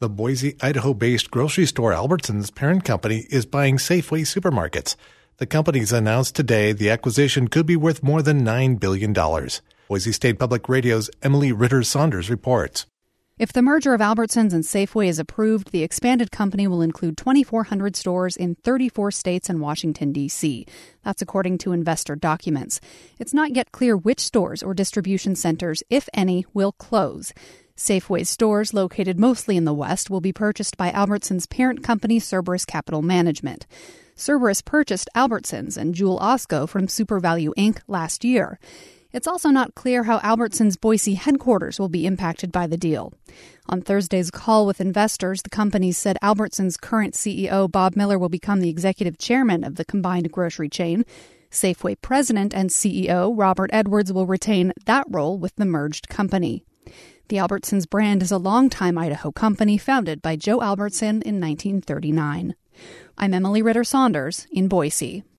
The Boise, Idaho-based grocery store Albertsons parent company is buying Safeway supermarkets. The company's announced today the acquisition could be worth more than $9 billion. Boise State Public Radio's Emily Ritter-Saunders reports. If the merger of Albertsons and Safeway is approved, the expanded company will include 2,400 stores in 34 states and Washington, D.C. That's according to investor documents. It's not yet clear which stores or distribution centers, if any, will close. Safeway's stores, located mostly in the West, will be purchased by Albertsons' parent company, Cerberus Capital Management. Cerberus purchased Albertsons and Jewel Osco from SuperValue Inc. last year. It's also not clear how Albertsons' Boise headquarters will be impacted by the deal. On Thursday's call with investors, the company said Albertsons' current CEO, Bob Miller, will become the executive chairman of the combined grocery chain. Safeway president and CEO, Robert Edwards, will retain that role with the merged company. The Albertsons brand is a longtime Idaho company founded by Joe Albertson in 1939. I'm Emily Ritter-Saunders in Boise.